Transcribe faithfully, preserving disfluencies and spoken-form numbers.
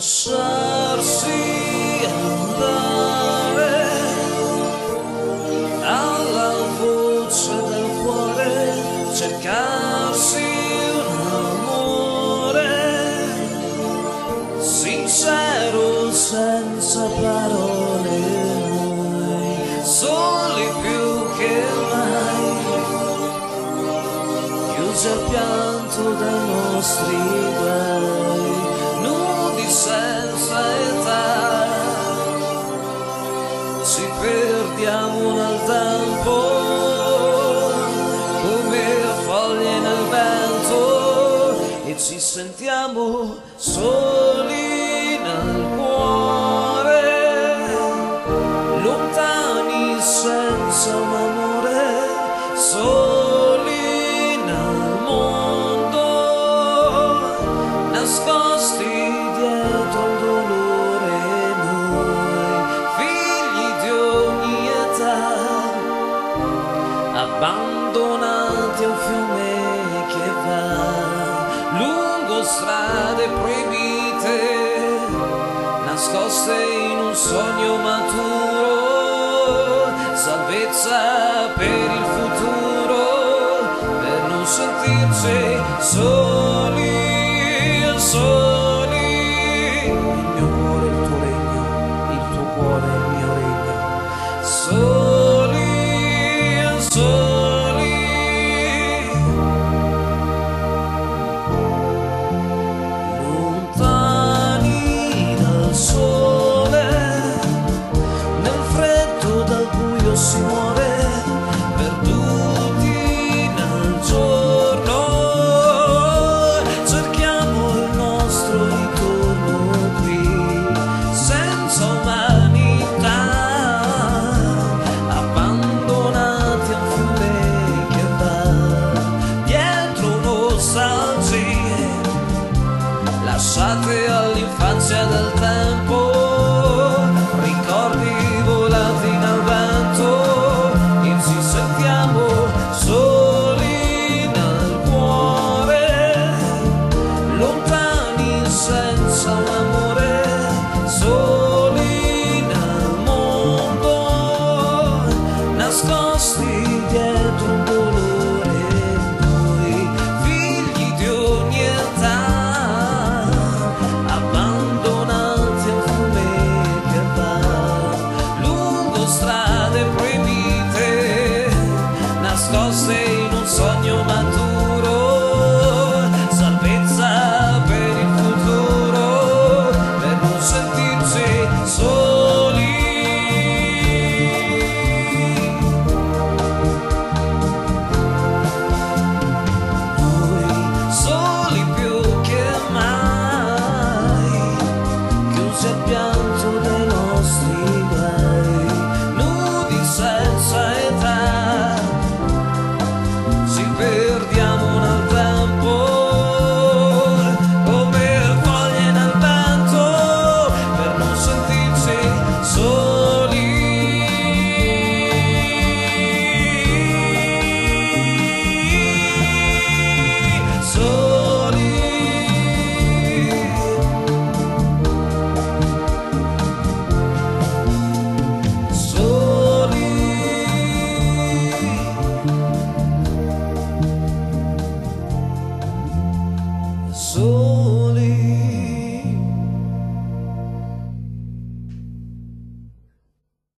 lasciarsi andare alla voce del cuore, cercarsi un amore sincero senza parole, noi soli più che mai, chiusi al pianto dei nostri guai, nudi senza età, ci perdiamo nel tempo come foglie nel vento e ci sentiamo soli nel cuore, lontani senza un amore, soli nel mondo, nascosti dietro il dolore, noi figli di ogni età, abbandonati a un fiume che va lungo strade proibite, nascoste in un sogno maturo, salvezza per il futuro, per non sentirci soli, soli. Il mio cuore è il tuo regno, il tuo cuore è il mio regno, soli, soli. Lontani dal sole, nel freddo dal buio si muore, perduti nel giorno, cerchiamo il nostro ritorno qui, senza umanità, abbandonati a un fiume che va dietro nostalgie, lasciate all'infanzia del tempo, ricordi volati nel vento, e ci sentiamo soli nel cuore, lontani senza un amore, soli nel mondo, nascosti dietro un dolore, noi figli di ogni età, abbandonati a un fiume che va lungo strade proibite, nascoste in un sogno maturo, salvezza per il futuro, per non sentirci soli. Noi soli più che mai, chiusi al pianto dei nostri guai, nudi senza età, ci perdiamo nel tempo come foglie nel vento, per non sentirci soli, soli. Soli, soli.